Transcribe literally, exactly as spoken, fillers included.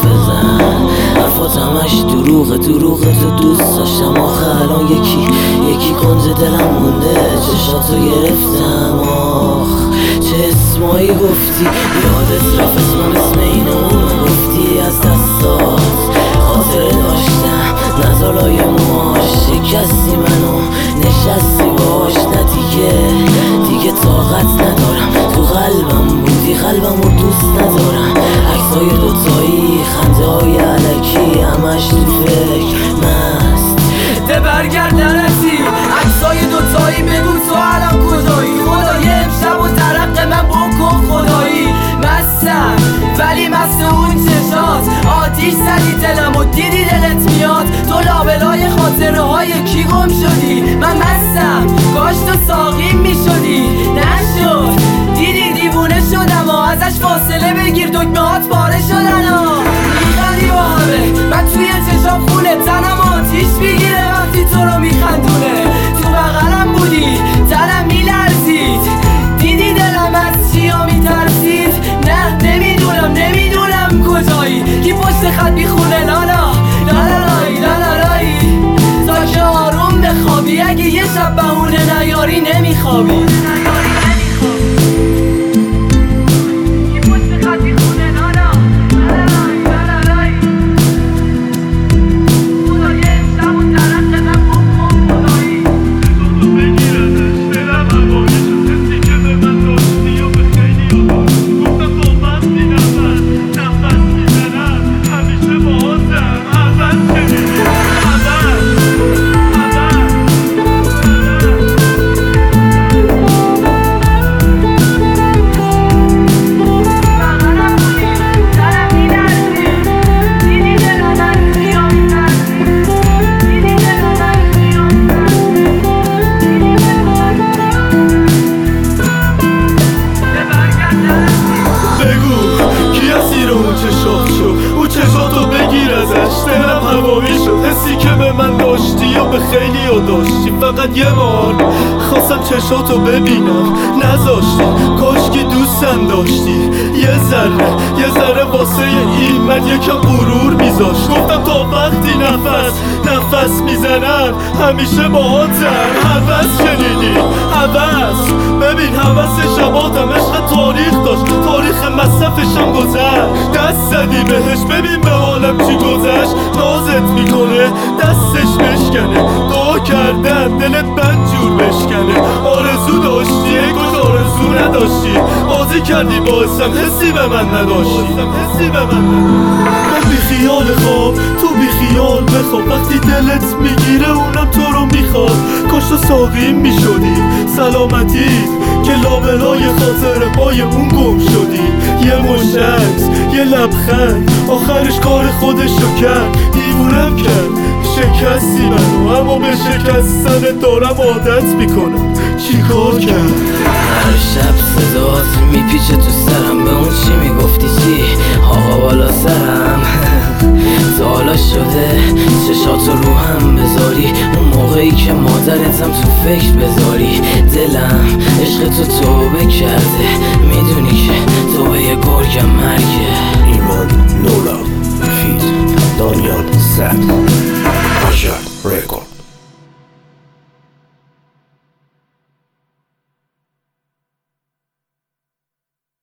بزن. حرفات همش دروغه دروغه، تو دوست داشتم آخه الان یکی یکی کنج دلم مونده. چشاتو گرفتم آخ چه اسمایی گفتی، یادت رفت اسمم اسم اینو گفتی. از دستات خاطره داشتم نزالای موهاش، شکستی منو نشستی باش. نه دیگه دیگه طاقت ندارم، تو قلبم بودی قلبم رو دوست ندارم. عکسای دوتایی خنده های علکی همش تو فکر مست. ده برگرد نرسی عکسای دوتایی، بگو تو الان کجایی. خدای امشب و ترق من بکن خدایی. مستم ولی مست اون چشات، آتیش زدی دلم و دیدی دلت میاد. تو لابلای خاطره های کی گم شدی. من مستم کاش تو ساقیم میشدی، نشد. دیدی دیوونه شدم و ازش فاصله بگیر، دکمه هات پاره شدن ها. میخندی با همه من توی چشام خونه، تنم آتیش میگیره وقتی تو رو میخندونه. تو بغلم بودی تنم میلرزید، دیدی دلم از چیا میترسید. نه نمیدونم نمیدونم کجایی، کی پشت خط میخونه لالا لالالای لالالای. تا که آروم بخوابی اگه یه شب بهونه نیاری نمیخوابی. دلم هوایی شد، حسی که به من داشتی و به خیلی ها داشتی. فقط یه بار خواستم چشاتو ببینم نذاشتی، کاش که دوستم داشتی. یه ذره یه ذره واسه این من یکم غرور میذاشت. گفتم تا وقتی نفس نفس میزنم همیشه باهاتم. هوس شنیدی هوس، ببین هوس شباتم عشق تاریخ داشت، تاریخ مصرفشم گذشت. دست زدی بهش ببین به حالم چی گذشت. نازت میکنه دستش بشکنه، دعا کردم دلت بدجور بشکنه. آرزو داشتی ای کاش آرزو نداشتی، بازی کردی باعثم حسی به من نداشتی. حسی به من من بی خیال خواب تو بی خیال بخواب، وقتی دلت میگیره اونم تو رو میخواد. کاش تو ساقیم میشدی سلامتی که لابلای خاطر پای اون گم شدی. یه مشت عکس یه لبخند آخرش کار خودشو کرد. دیوونم کرد شکستی منو، اما به شکستن دارم عادت میکنم. چی کار کرد؟ هر شب صدات میپیچه تو سرم، به اون چی میگفتی چی آقا بالا سرم. تا حالا شده چشاتو رو هم بذاری، اون موقعی که مادرتم تو فکر بذاری. دلم عشق تو توبه کرده، میدونی که توبه گرگم مرگه. ایمان نورا فیت دانیال سد